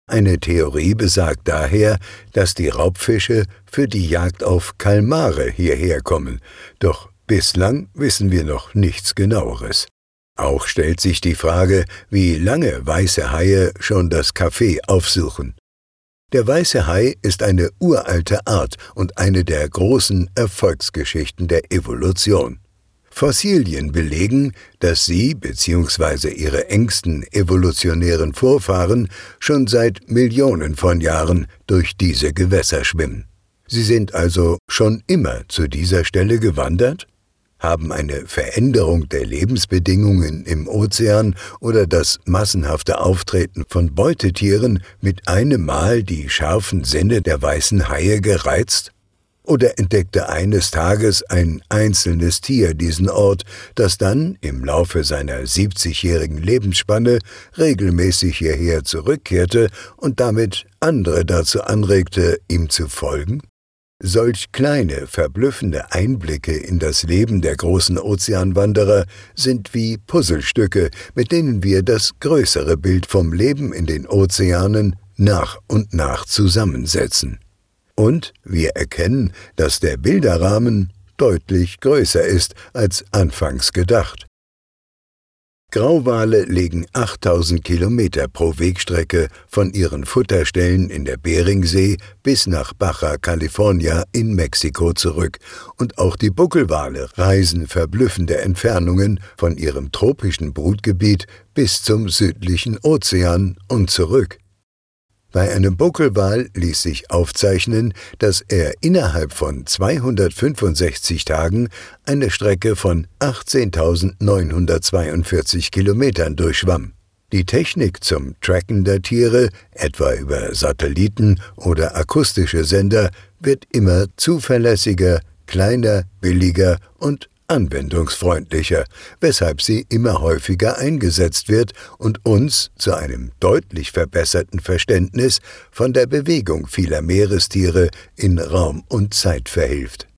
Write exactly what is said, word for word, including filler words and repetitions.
Eine Theorie besagt daher, dass die Raubfische für die Jagd auf Kalmare hierher kommen, doch bislang wissen wir noch nichts Genaueres. Auch stellt sich die Frage, wie lange weiße Haie schon das Café aufsuchen. Der weiße Hai ist eine uralte Art und eine der großen Erfolgsgeschichten der Evolution. Fossilien belegen, dass sie bzw. ihre engsten evolutionären Vorfahren schon seit Millionen von Jahren durch diese Gewässer schwimmen. Sie sind also schon immer zu dieser Stelle gewandert? Haben eine Veränderung der Lebensbedingungen im Ozean oder das massenhafte Auftreten von Beutetieren mit einem Mal die scharfen Sinne der weißen Haie gereizt? Oder entdeckte eines Tages ein einzelnes Tier diesen Ort, das dann im Laufe seiner siebzigjährigen Lebensspanne regelmäßig hierher zurückkehrte und damit andere dazu anregte, ihm zu folgen? Solch kleine, verblüffende Einblicke in das Leben der großen Ozeanwanderer sind wie Puzzlestücke, mit denen wir das größere Bild vom Leben in den Ozeanen nach und nach zusammensetzen. Und wir erkennen, dass der Bilderrahmen deutlich größer ist als anfangs gedacht. Grauwale legen achttausend Kilometer pro Wegstrecke von ihren Futterstellen in der Beringsee bis nach Baja California in Mexiko zurück, und auch die Buckelwale reisen verblüffende Entfernungen von ihrem tropischen Brutgebiet bis zum südlichen Ozean und zurück. Bei einem Buckelwal ließ sich aufzeichnen, dass er innerhalb von zweihundertfünfundsechzig Tagen eine Strecke von achtzehntausendneunhundertzweiundvierzig Kilometern durchschwamm. Die Technik zum Tracken der Tiere, etwa über Satelliten oder akustische Sender, wird immer zuverlässiger, kleiner, billiger und anwendungsfreundlicher, weshalb sie immer häufiger eingesetzt wird und uns zu einem deutlich verbesserten Verständnis von der Bewegung vieler Meerestiere in Raum und Zeit verhilft.